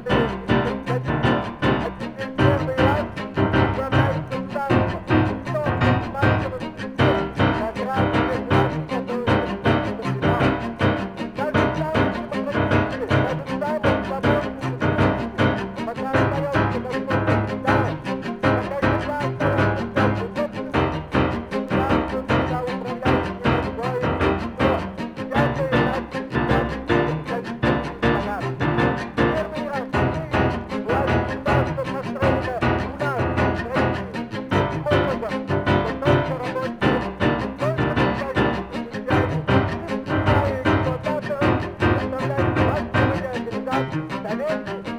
А теперь первый раз управляется станция. Что массово встречает награды для власти, которые представлены в финал. Даже самые демократические, даже самые свободные социалисты, пока оставался достойный финал, пока земля оставалась в центре собственности, станцию всегда управляет небольшое меньшинство, взятое на капиталистический монарх. Первый раз в мире власть государства построена у нас, в России, таким образом, что только рабочие, только предприниматели, крестьяне, эксплуататоры составляют массовые организации, советы,